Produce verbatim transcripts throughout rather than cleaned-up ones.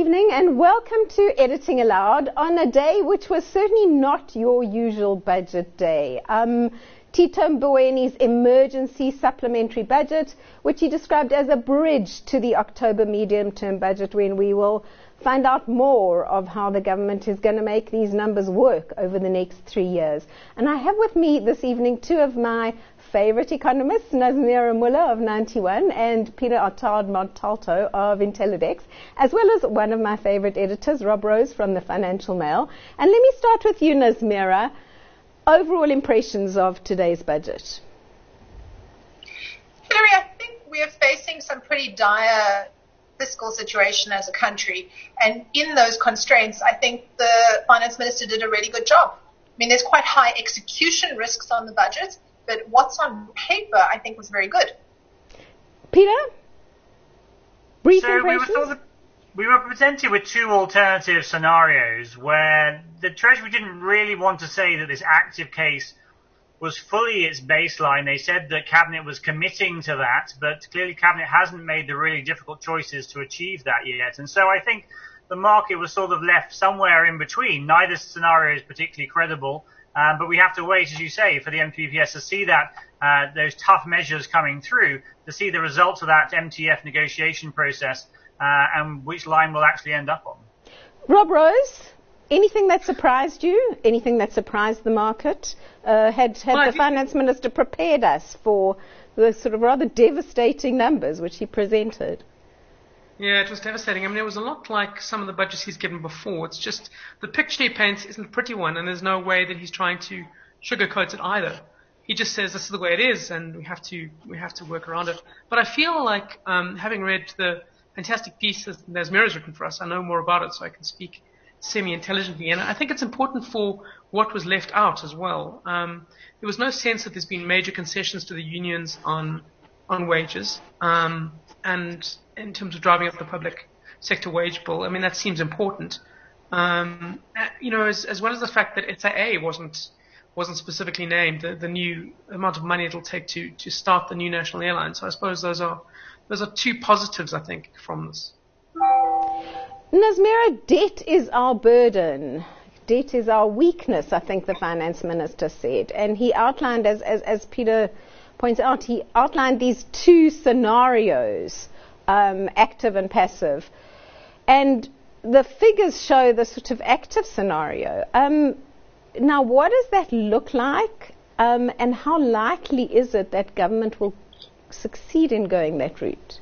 evening and welcome to Editing Aloud on a day which was certainly not your usual budget day. Um, Tito Mbowene's emergency supplementary budget, which he described as a bridge to the October medium-term budget, when we will find out more of how the government is going to make these numbers work over the next three years. And I have with me this evening two of my favorite economists, Nazmeera Muller of ninety-one and Peter Attard-Montalto of Intellidex, as well as one of my favorite editors, Rob Rose from the Financial Mail. And let me start with you, Nazmeera. Overall impressions of today's budget. Hillary, I think we are facing some pretty dire fiscal situation as a country. And in those constraints, I think the finance minister did a really good job. I mean, there's quite high execution risks on the budget, but what's on paper, I think, was very good. Peter? Brief so impressions? We were, sort of, we were presented with two alternative scenarios where the Treasury didn't really want to say that this active case was fully its baseline. They said that Cabinet was committing to that, but clearly Cabinet hasn't made the really difficult choices to achieve that yet. And so I think the market was sort of left somewhere in between. Neither scenario is particularly credible. Um, but we have to wait, as you say, for the M T P S to see that uh, those tough measures coming through, to see the results of that M T F negotiation process uh, and which line we'll actually end up on. Rob Rose, anything that surprised you? Anything that surprised the market? Uh, had had well, the finance minister prepared us for the sort of rather devastating numbers which he presented? Yeah, it was devastating. I mean, it was a lot like some of the budgets he's given before. It's just the picture he paints isn't a pretty one, and there's no way that he's trying to sugarcoat it either. He just says this is the way it is, and we have to we have to work around it. But I feel like, um, having read the fantastic piece that Nazmeera's written for us, I know more about it, so I can speak semi-intelligently. And I think it's important for what was left out as well. Um, there was no sense that there's been major concessions to the unions on on wages. Um, and in terms of driving up the public sector wage bill, I mean, that seems important. Um, you know, as, as well as the fact that S A A wasn't wasn't specifically named, the, the new amount of money it'll take to, to start the new national airline. So I suppose those are those are two positives, I think, from this. Nazmeera, debt is our burden. Debt is our weakness, I think the finance minister said. And he outlined, as, as, as Peter points out, he outlined these two scenarios, um, active and passive. And the figures show the sort of active scenario. Um, now, what does that look like? Um, and how likely is it that government will succeed in going that route?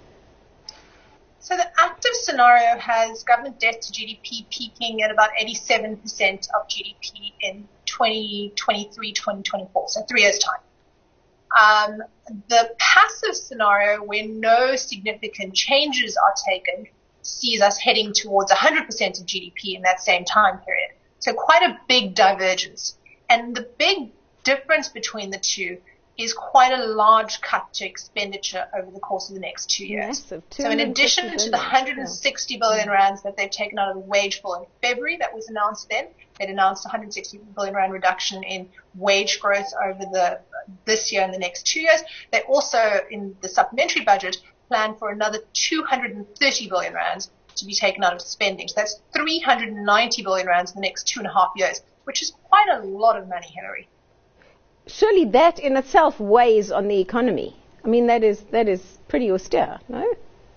So the active scenario has government debt to G D P peaking at about eighty-seven percent of G D P in twenty twenty-three, twenty twenty-four, so three years' time. Um, the passive scenario, where no significant changes are taken, sees us heading towards one hundred percent of G D P in that same time period. So quite a big divergence. And the big difference between the two is quite a large cut to expenditure over the course of the next two years. Massive, so in addition to the one hundred sixty billion rands that they've taken out of the wage bill in February, that was announced then, they'd announced one hundred sixty billion rand reduction in wage growth over the this year and the next two years. They also, in the supplementary budget, plan for another two hundred thirty billion rands to be taken out of spending. So that's three hundred ninety billion rands in the next two and a half years, which is quite a lot of money, Hillary. Surely that in itself weighs on the economy. I mean, that is that is pretty austere, no?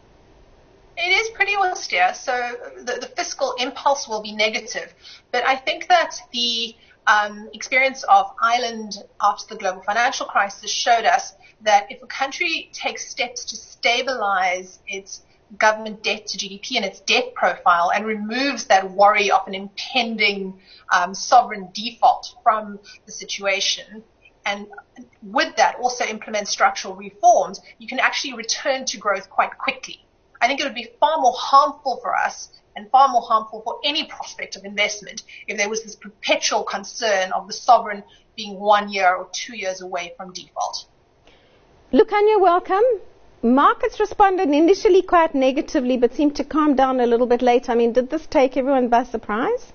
It is pretty austere, so the, the fiscal impulse will be negative. But I think that the um, experience of Ireland after the global financial crisis showed us that if a country takes steps to stabilize its government debt to G D P and its debt profile and removes that worry of an impending um, sovereign default from the situation, and with that also implement structural reforms, you can actually return to growth quite quickly. I think it would be far more harmful for us and far more harmful for any prospect of investment if there was this perpetual concern of the sovereign being one year or two years away from default. Lukhanyo, welcome. Markets responded initially quite negatively but seemed to calm down a little bit later. I mean, did this take everyone by surprise?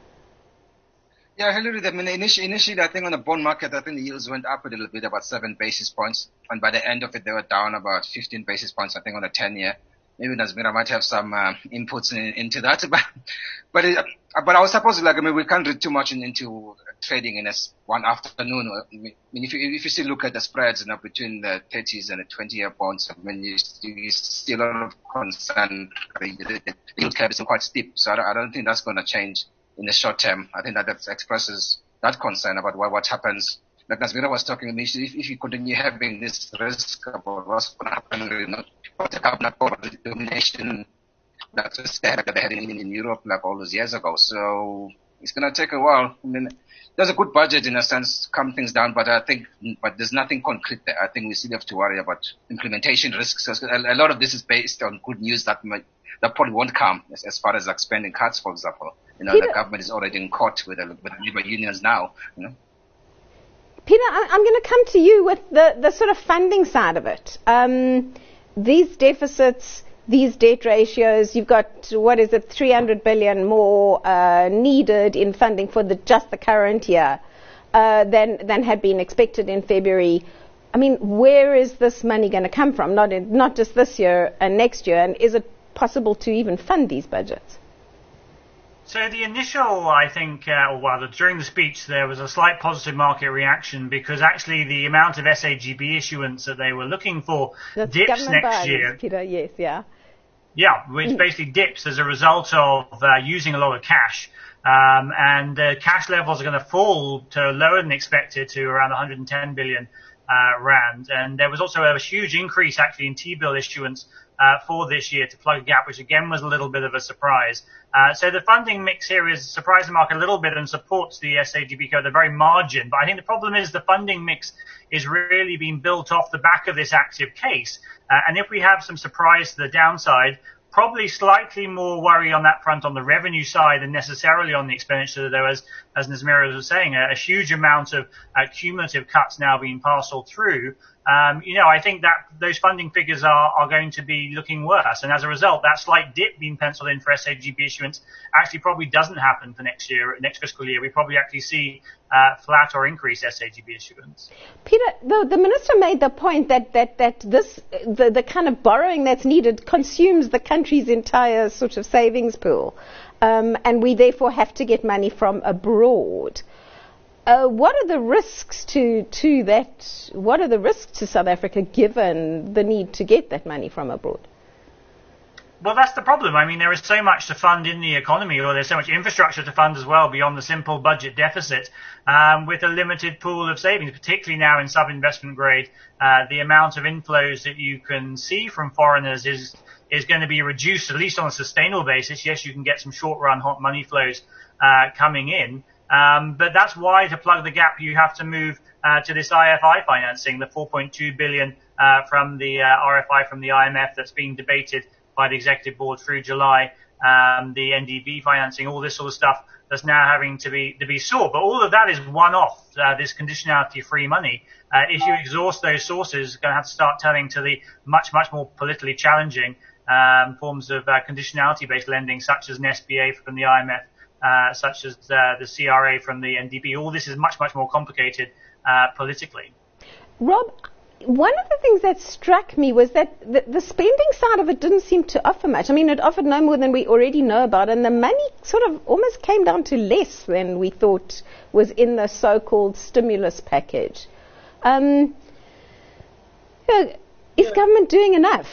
Yeah, Hillary, I mean, initially, initially, I think on the bond market, I think the yields went up a little bit, about seven basis points. And by the end of it, they were down about fifteen basis points, I think, on a ten-year. maybe Nazmira might have some uh, inputs in, into that. But but it, but I was supposed to, like, I mean, we can't read too much in, into trading in a one afternoon. I mean, if you if you still look at the spreads, you know, between the thirties and the twenty-year bonds, I mean, you, you see a lot of concern. The yield curve is quite steep, so I don't, I don't think that's going to change in the short term. I think that that expresses that concern about what, what happens. Like Nazmira was talking, if, if you continue having this risk about what's going to happen, you know, what the cabinet domination that they had in, in Europe like all those years ago. So it's going to take a while. I mean, there's a good budget in a sense, calm things down, but I think, but there's nothing concrete there. I think we still have to worry about implementation risks. A, a lot of this is based on good news that might, that probably won't come as, as far as like spending cuts, for example. You know, Peter, the government is already in court with the, with the labor unions now, you know. Peter, I'm going to come to you with the, the sort of funding side of it. Um, these deficits, these debt ratios, you've got, what is it, three hundred billion more uh, needed in funding for the, just the current year uh, than, than had been expected in February. I mean, where is this money going to come from? Not, in, not just this year and next year, and is it possible to even fund these budgets? So the initial, I think, uh, or rather during the speech, there was a slight positive market reaction because actually the amount of S A G B issuance that they were looking for That's dips next bonds, year. Peter, yes, yeah. Yeah, which basically dips as a result of uh, using a lot of cash. Um, and uh, cash levels are going to fall to lower than expected to around one hundred ten billion uh, rand. And there was also a huge increase actually in T-bill issuance Uh, for this year to plug a gap, which again was a little bit of a surprise. Uh, so the funding mix here is surprising the market a little bit and supports the S A G B code at the very margin. But I think the problem is the funding mix is really being built off the back of this active case. Uh, and if we have some surprise to the downside, probably slightly more worry on that front on the revenue side than necessarily on the expenditure, though, as, as Nazmira was saying, a, a huge amount of uh, cumulative cuts now being parceled through. Um, you know, I think that those funding figures are, are going to be looking worse. And as a result, that slight dip being penciled in for S A G B issuance actually probably doesn't happen for next year, next fiscal year. We probably actually see uh, flat or increased S A G B issuance. Peter, the, the minister made the point that, that, that this, the, the kind of borrowing that's needed consumes the country's entire sort of savings pool. Um, and we therefore have to get money from abroad. Uh, what are the risks to, to that? What are the risks to South Africa given the need to get that money from abroad? Well, that's the problem. I mean, there is so much to fund in the economy, or there's so much infrastructure to fund as well beyond the simple budget deficit, um, with a limited pool of savings, particularly now in sub-investment grade. Uh, the amount of inflows that you can see from foreigners is is going to be reduced, at least on a sustainable basis. Yes, you can get some short-run hot money flows uh, coming in. Um, but that's why, to plug the gap, you have to move uh, to this I F I financing, the four point two billion uh, from the uh, R F I from the I M F that's being debated by the executive board through July, um, the N D B financing, all this sort of stuff that's now having to be to be sought. But all of that is one-off, uh, this conditionality-free money. Uh, if you exhaust those sources, you're going to have to start turning to the much, much more politically challenging um, forms of uh, conditionality-based lending, such as an S B A from the I M F. Uh, such as uh, the C R A from the N D B. All this is much, much more complicated uh, politically. Rob, one of the things that struck me was that the, the spending side of it didn't seem to offer much. I mean, it offered no more than we already know about, and the money sort of almost came down to less than we thought was in the so-called stimulus package. Um, you know, is yeah. government doing enough?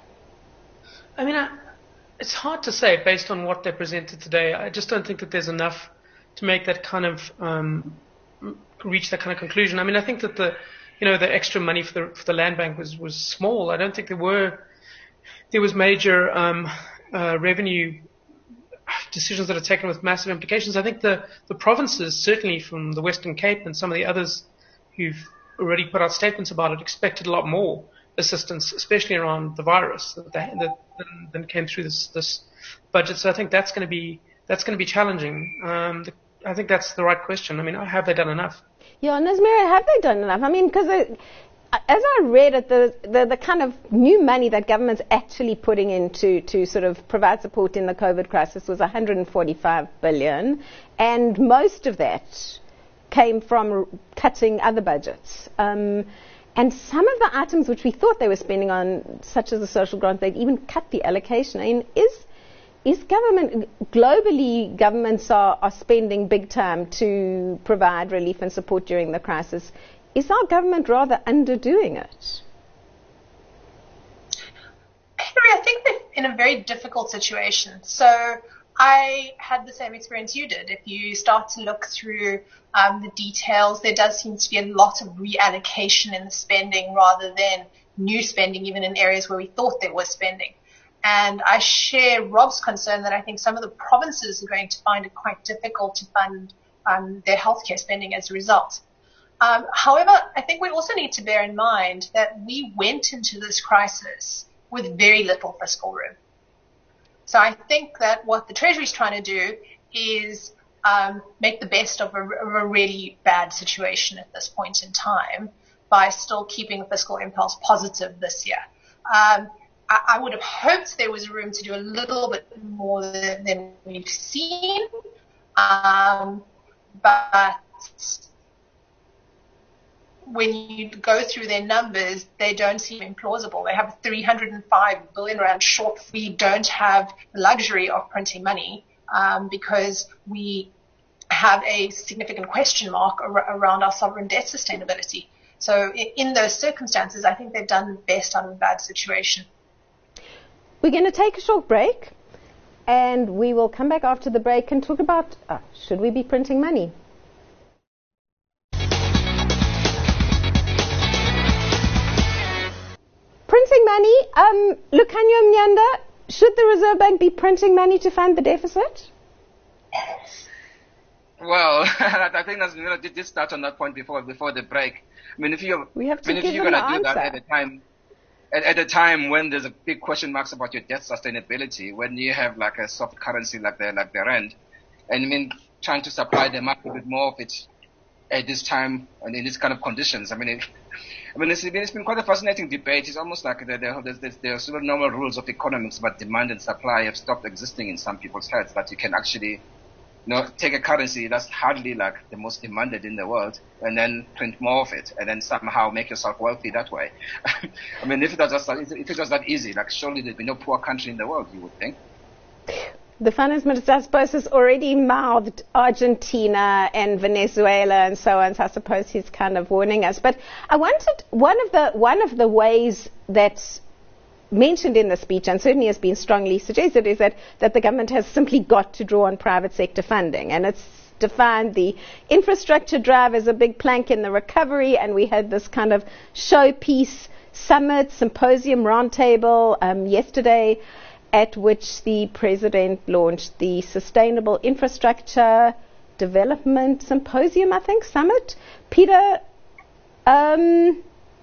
I mean, I, it's hard to say based on what they presented today. I just don't think that there's enough to make that kind of um, reach that kind of conclusion. I mean, I think that the you know the extra money for the for the land bank was, was small. I don't think there were there was major um, uh, revenue decisions that are taken with massive implications. I think the the provinces, certainly from the Western Cape and some of the others who've already put out statements about it, expected a lot more assistance, especially around the virus that, that, that, that came through this, this budget. So I think that's going to be that's going to be challenging. Um, the, I think that's the right question. I mean, have they done enough? Yeah, Nazmira, have they done enough? I mean, because as I read it, the, the the kind of new money that government's actually putting into to sort of provide support in the COVID crisis was one hundred forty-five billion, and most of that came from cutting other budgets. Um, And some of the items which we thought they were spending on, such as the social grant, they've even cut the allocation. I mean, is is government, globally, governments are, are spending big time to provide relief and support during the crisis. Is our government rather underdoing it? Henry, I think they're in a very difficult situation. So I had the same experience you did. If you start to look through um, the details, there does seem to be a lot of reallocation in the spending rather than new spending, even in areas where we thought there was spending. And I share Rob's concern that I think some of the provinces are going to find it quite difficult to fund um, their healthcare spending as a result. Um, however, I think we also need to bear in mind that we went into this crisis with very little fiscal room. So I think that what the Treasury is trying to do is um, make the best of a, of a really bad situation at this point in time by still keeping fiscal impulse positive this year. Um, I, I would have hoped there was room to do a little bit more than, than we've seen, um, but when you go through their numbers, they don't seem implausible. They have three hundred five billion rand short. We don't have the luxury of printing money um, because we have a significant question mark ar- around our sovereign debt sustainability. So in, in those circumstances, I think they've done the best out of a bad situation. We're going to take a short break, and we will come back after the break and talk about uh, should we be printing money? Printing money, um, Lukhanyo Mnyanda, should the Reserve Bank be printing money to fund the deficit? Well, I think that's, you know, did start on that point before before the break. I mean, if you, we have to I mean, give if you're them going to do answer. that at a time, at, at a time when there's a big question marks about your debt sustainability, when you have like a soft currency like the like the rand, and I mean, trying to supply the market with more of it at this time and in these kind of conditions. I mean, it, I mean, it's, it's been quite a fascinating debate. It's almost like the, the, the, the sort of normal rules of economics about demand and supply have stopped existing in some people's heads, that you can actually, you know, take a currency that's hardly like the most demanded in the world and then print more of it and then somehow make yourself wealthy that way. I mean, if it was just, if it was that easy, like surely there'd be no poor country in the world, you would think. The finance minister, I suppose, has already mouthed Argentina and Venezuela and so on, so I suppose he's kind of warning us. But I wanted, one of the one of the ways that's mentioned in the speech, and certainly has been strongly suggested, is that, that the government has simply got to draw on private sector funding. And it's defined the infrastructure drive as a big plank in the recovery, and we had this kind of showpiece summit, symposium, roundtable um, yesterday, at which the president launched the Sustainable Infrastructure Development Symposium, I think, summit. Peter, um,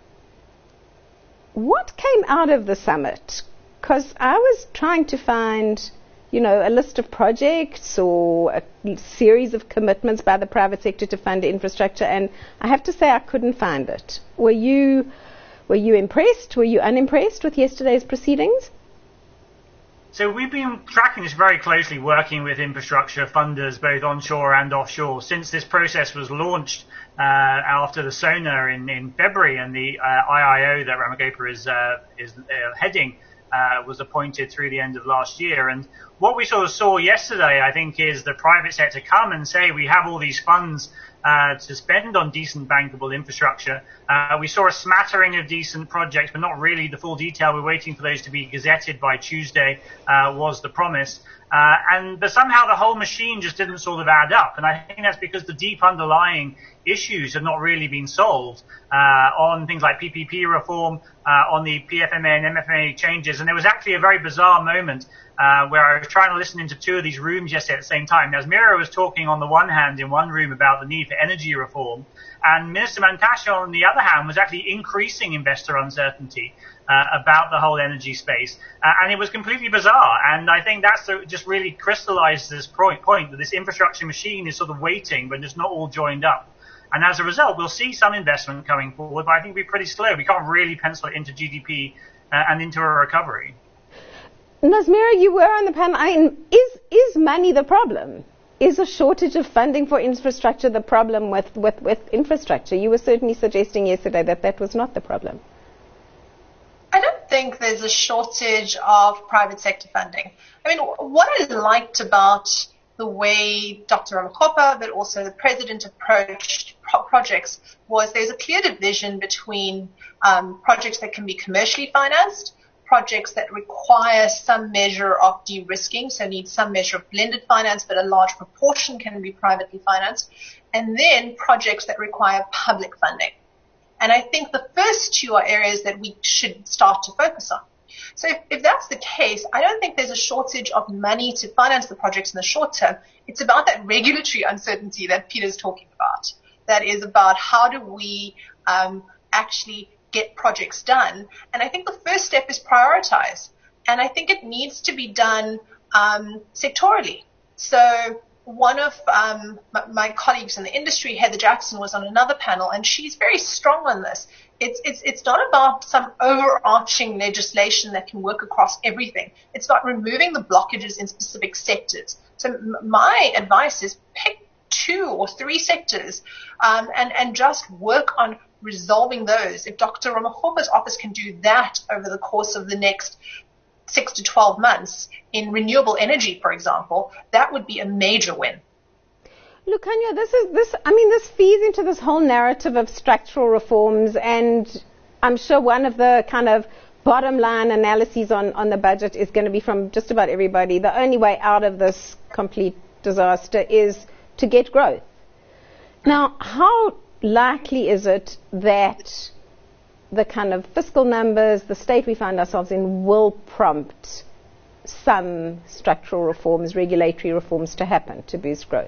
what came out of the summit? Because I was trying to find, you know, a list of projects or a series of commitments by the private sector to fund infrastructure, and I have to say I couldn't find it. Were you, were you impressed? Were you unimpressed with yesterday's proceedings? So we've been tracking this very closely, working with infrastructure funders, both onshore and offshore, since this process was launched uh, after the SONA in, in February, and the uh, I I O that Ramagopal is, uh, is uh, heading uh, was appointed through the end of last year. And what we sort of saw yesterday, I think, is the private sector come and say we have all these funds Uh, to spend on decent bankable infrastructure. Uh, we saw a smattering of decent projects, but not really the full detail. We're waiting for those to be gazetted by Tuesday, uh, was the promise. Uh, and but somehow the whole machine just didn't sort of add up. And I think that's because the deep underlying issues have not really been solved uh, on things like P P P reform, uh, on the P F M A and M F M A changes. And there was actually a very bizarre moment Uh, where I was trying to listen into two of these rooms yesterday at the same time. Now, as Mira was talking on the one hand in one room about the need for energy reform, and Minister Mantashe on the other hand was actually increasing investor uncertainty uh, about the whole energy space. Uh, and it was completely bizarre. And I think that's the, just really crystallized this point, point that this infrastructure machine is sort of waiting, but it's not all joined up. And as a result, we'll see some investment coming forward, but I think it'll be pretty slow. We can't really pencil it into G D P uh, and into a recovery. Nazmira, you were on the panel. I mean, is is money the problem? is a shortage of funding for infrastructure the problem with, with, with infrastructure? You were certainly suggesting yesterday that that was not the problem. I don't think there's a shortage of private sector funding. I mean, what I liked about the way Doctor Ramokgopa, but also the president approached pro- projects was there's a clear division between um, projects that can be commercially financed, projects that require some measure of de-risking, so need some measure of blended finance, but a large proportion can be privately financed, and then projects that require public funding. And I think the first two are areas that we should start to focus on. So if, if that's the case, I don't think there's a shortage of money to finance the projects in the short term. It's about that regulatory uncertainty that Peter's talking about. That is about how do we um, actually get projects done. And I think the first step is prioritize. And I think it needs to be done um, sectorally. So one of um, my, my colleagues in the industry, Heather Jackson, was on another panel, and she's very strong on this. It's, it's, it's not about some overarching legislation that can work across everything. It's about removing the blockages in specific sectors. So m- my advice is pick two or three sectors um, and, and just work on resolving those. If Doctor Ramokgopa's office can do that over the course of the next six to twelve months in renewable energy, for example, that would be a major win. Look, Kanya, this is this. I mean, this feeds into this whole narrative of structural reforms, and I'm sure one of the kind of bottom line analyses on, on the budget is going to be from just about everybody. The only way out of this complete disaster is to get growth. Now, how likely is it that the kind of fiscal numbers, the state we find ourselves in, will prompt some structural reforms, regulatory reforms to happen to boost growth?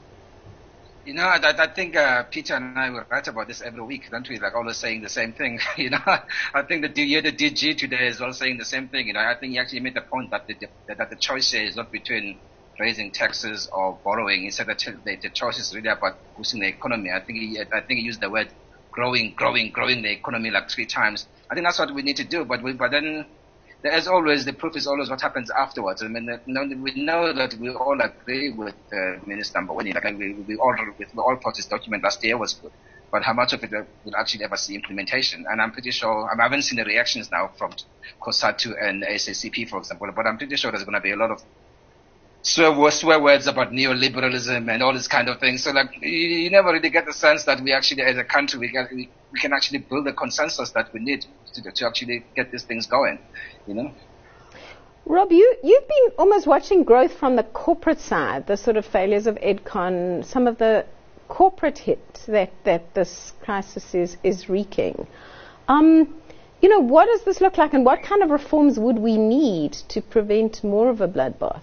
You know, I, I think uh, Peter and I will write about this every week, don't we? Like always saying the same thing. You know, I think that the, the D G today is all saying the same thing. You know, I think he actually made the point that the, that, that the choice here is not between raising taxes or borrowing. He said that the, the choice is really about boosting the economy. I think he, I think he used the word growing, growing, growing the economy like three times. I think that's what we need to do. But we, but then, as always, the proof is always what happens afterwards. I mean, we know that we all agree with uh, Minister Mboweni. Like we, we all, we all thought his document last year was good. But how much of it will actually ever see implementation? And I'm pretty sure, I haven't seen the reactions now from COSATU and S A C P, for example, but I'm pretty sure there's going to be a lot of swear, swear words about neoliberalism and all this kind of thing. So like, you, you never really get the sense that we actually, as a country, we can, we, we can actually build the consensus that we need to, to actually get these things going, you know? Rob, you, you've been almost watching growth from the corporate side, the sort of failures of Edcon, some of the corporate hit that, that this crisis is, is wreaking. Um, you know, what does this look like, and what kind of reforms would we need to prevent more of a bloodbath?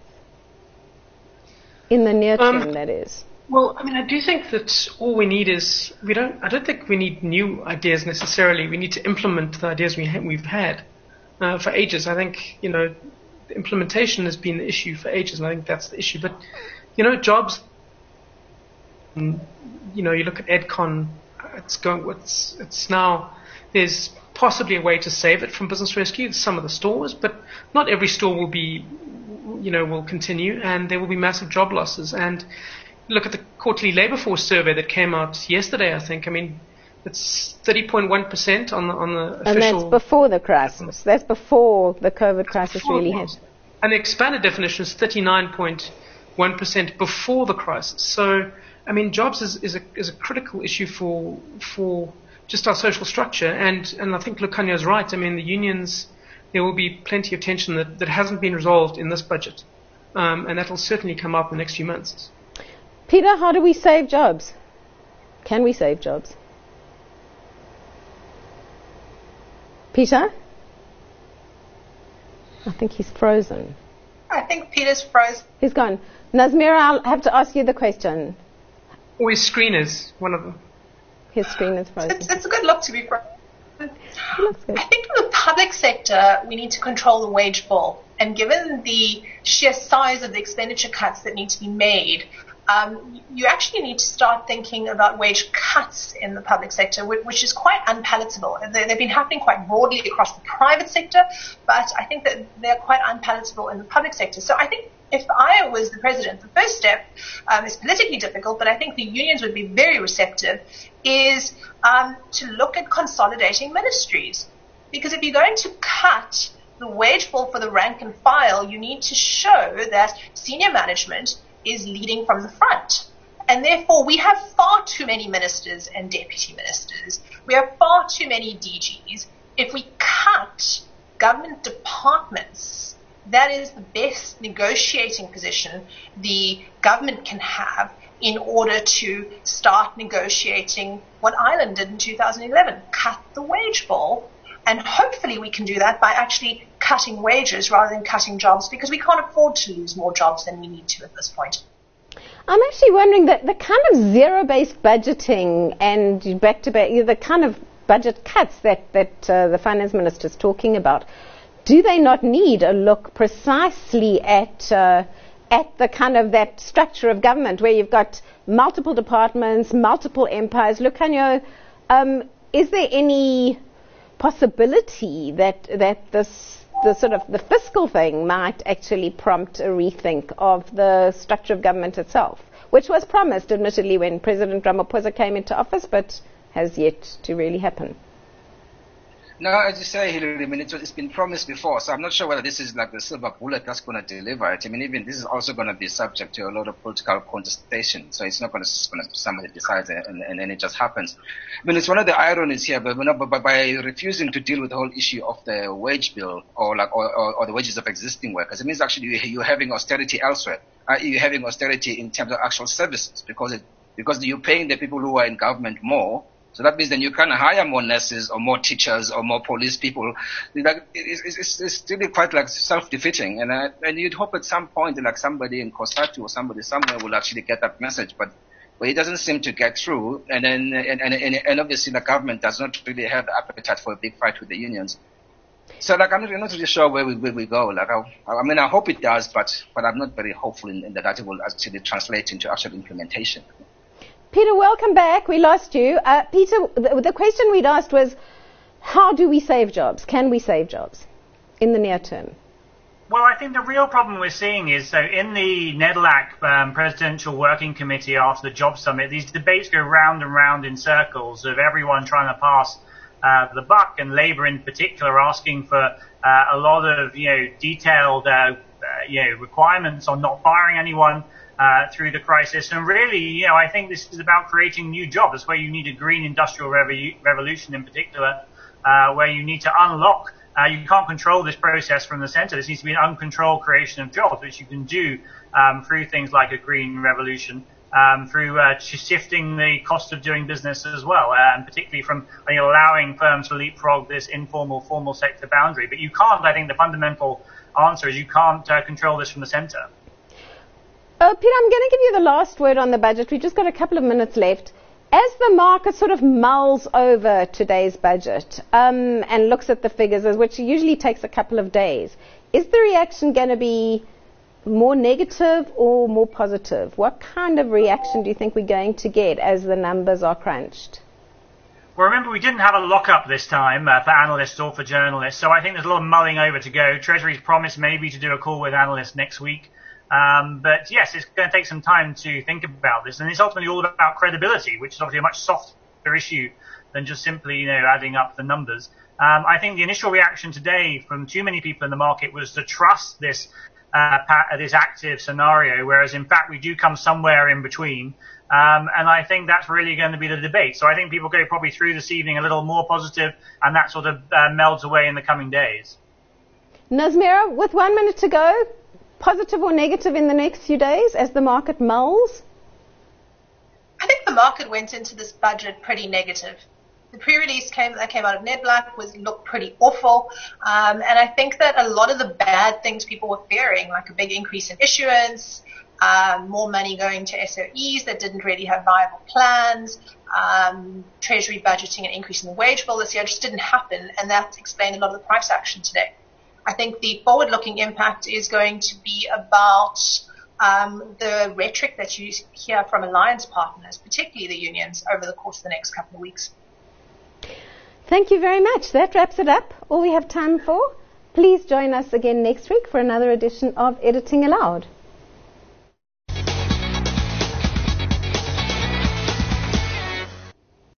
In the near term, um, that is. Well, I mean, I do think that all we need is, we don't, I don't think we need new ideas necessarily. We need to implement the ideas we ha- we've had uh, for ages. I think, you know, the implementation has been the issue for ages, and I think that's the issue. But, you know, jobs, you know, you look at Edcon, it's going, it's, it's now, there's possibly a way to save it from business rescue, some of the stores, but not every store will be, you know, will continue, and there will be massive job losses. And look at the quarterly labour force survey that came out yesterday, I think. I mean, it's thirty point one percent on the, on the official... And that's before the crisis. That's before the COVID crisis before really hit. And the expanded definition is thirty-nine point one percent before the crisis. So, I mean, jobs is, is, a, is a critical issue for for just our social structure. And, and I think Lukhanyo is right. I mean, the unions... There will be plenty of tension that, that hasn't been resolved in this budget. Um, and that will certainly come up in the next few months. Peter, how do we save jobs? Can we save jobs? Peter? I think he's frozen. I think Peter's frozen. He's gone. Nazmira, I'll have to ask you the question. Or his screen is one of them. His screen is frozen. It's, it's a good look to be frozen. I think in the public sector, we need to control the wage bill. And given the sheer size of the expenditure cuts that need to be made, um, you actually need to start thinking about wage cuts in the public sector, which is quite unpalatable. They've been happening quite broadly across the private sector, but I think that they're quite unpalatable in the public sector. So I think if I was the president, the first step um, is politically difficult, but I think the unions would be very receptive, is um, to look at consolidating ministries. Because if you're going to cut the wage fall for the rank and file, you need to show that senior management is leading from the front. And therefore, we have far too many ministers and deputy ministers. We have far too many D Gs. If we cut government departments, that is the best negotiating position the government can have in order to start negotiating what Ireland did in two thousand eleven, cut the wage fall. And hopefully we can do that by actually cutting wages rather than cutting jobs, because we can't afford to lose more jobs than we need to at this point. I'm actually wondering that the kind of zero-based budgeting and back-to-back, the kind of budget cuts that, that uh, the finance minister is talking about, do they not need a look precisely at uh, at the kind of that structure of government where you've got multiple departments, multiple empires? Look, Hanyo, um, is there any possibility that that this the sort of the fiscal thing might actually prompt a rethink of the structure of government itself, which was promised, admittedly, when President Ramaphosa came into office, but has yet to really happen? No, as you say, Hillary, I mean, it's, it's been promised before, so I'm not sure whether this is like the silver bullet that's going to deliver it. I mean, even this is also going to be subject to a lot of political contestation, so it's not going to somebody decides and, and then it just happens. I mean, it's one of the ironies here, but, you know, but by refusing to deal with the whole issue of the wage bill or like or, or, or the wages of existing workers, it means actually you're having austerity elsewhere. Uh, you're having austerity in terms of actual services, because it, because you're paying the people who are in government more. So that means then you can hire more nurses or more teachers or more police people. Like, it's, it's, it's really quite like self-defeating. And, uh, and you'd hope at some point like somebody in COSATU or somebody somewhere will actually get that message. But, but it doesn't seem to get through. And then, and, and, and obviously the government does not really have the appetite for a big fight with the unions. So like, I'm not really sure where we, where we go. Like, I, I mean, I hope it does, but, but I'm not very hopeful in, in that it will actually translate into actual implementation. Peter, welcome back. We lost you. Uh, Peter, the, the question we'd asked was, how do we save jobs? Can we save jobs in the near term? Well, I think the real problem we're seeing is, so in the NEDLAC um, Presidential Working Committee after the Job Summit, these debates go round and round in circles of everyone trying to pass uh, the buck, and Labour in particular asking for uh, a lot of, you know, detailed, uh, uh, you know, requirements on not firing anyone Uh, through the crisis. And really, you know, I think this is about creating new jobs. That's where you need a green industrial revo- revolution in particular, uh, where you need to unlock. Uh, you can't control this process from the centre. This needs to be an uncontrolled creation of jobs, which you can do um, through things like a green revolution, um, through uh, shifting the cost of doing business as well, uh, and particularly from you know, allowing firms to leapfrog this informal, formal sector boundary. But you can't, I think the fundamental answer is you can't uh, control this from the centre. Uh, Peter, I'm going to give you the last word on the budget. We've just got a couple of minutes left. As the market sort of mulls over today's budget um, and looks at the figures, which usually takes a couple of days, is the reaction going to be more negative or more positive? What kind of reaction do you think we're going to get as the numbers are crunched? Well, remember, we didn't have a lockup this time uh, for analysts or for journalists, so I think there's a lot of mulling over to go. Treasury's promised maybe to do a call with analysts next week. Um, but yes, it's going to take some time to think about this, and it's ultimately all about credibility, which is obviously a much softer issue than just simply, you know, adding up the numbers. Um, I think the initial reaction today from too many people in the market was to trust this, uh, pa- this active scenario, whereas in fact we do come somewhere in between. Um, and I think that's really going to be the debate. So I think people go probably through this evening a little more positive, and that sort of uh, melds away in the coming days. Nazmeera, with one minute to go, positive or negative in the next few days as the market mulls? I think the market went into this budget pretty negative. The pre-release came, that came out of NEDLAC was looked pretty awful, um, and I think that a lot of the bad things people were fearing, like a big increase in issuance, um, more money going to S O Es that didn't really have viable plans, um, Treasury budgeting and increasing the wage bill this year, just didn't happen, and that explained a lot of the price action today. I think the forward-looking impact is going to be about um, the rhetoric that you hear from alliance partners, particularly the unions, over the course of the next couple of weeks. Thank you very much. That wraps it up. All we have time for. Please join us again next week for another edition of Editing Aloud.